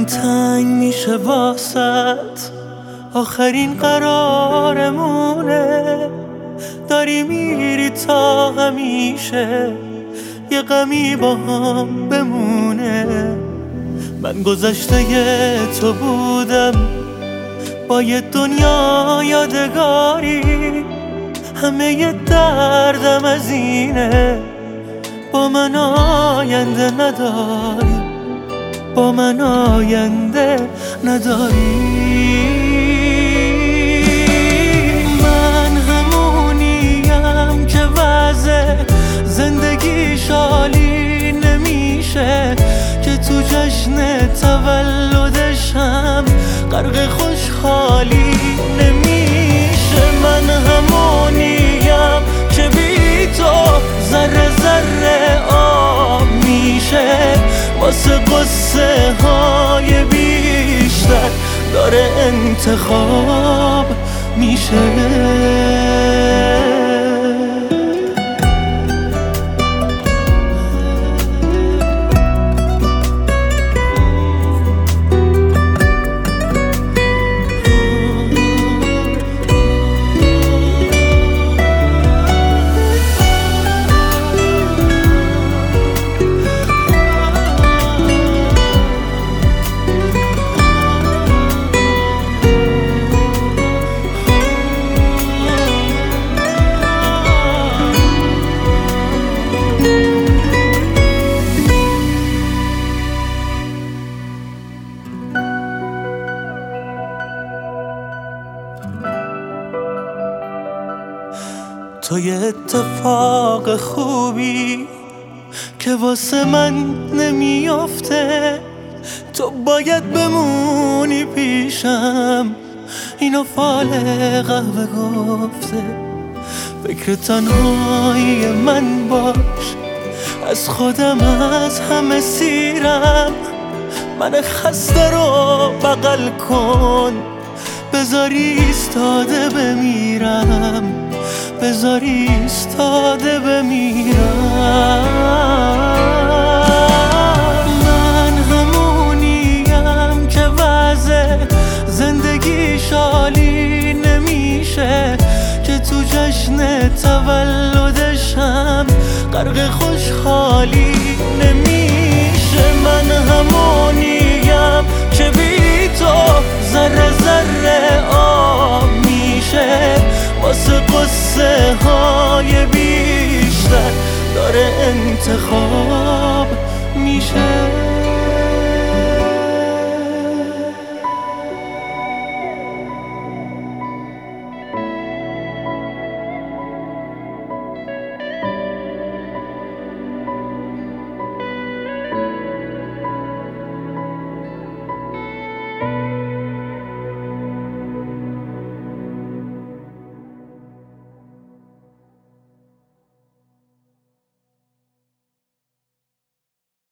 تنگ میشه واسط، آخرین قرارمونه. داری میری تا همیشه یه غمی با هم بمونه. من گذشته تو بودم با یه دنیا یادگاری، همه یه دردم از اینه با من آینده نداری، با من آینده نداری. من همونیم که وضع زندگیش عالی نمیشه، که تو جشن تولدشم غرق خوشحالی نمیشه. من همونیم که بی تو ذره ذره آب میشه، واسه قصه های بیشتر داره انتخاب میشه. تو یه اتفاق خوبی که واسه من نمیافته، تو باید بمونی پیشم، اینو فال قهوه گفته. فکر تنهایی من باش، از خودم از همه سیرم. من خسته رو بغل کن، بذاری ایستاده بمیرم، بذاری ایستاده بمیرم. من همونیم که وضع زندگیش عالی نمیشه، که تو جشن تولدشم غرق خوشحالی نمیشه. من همونیم که بی تو ذره ذره آب میشه، واسه قصه های بیشتر داره انتخاب میشه.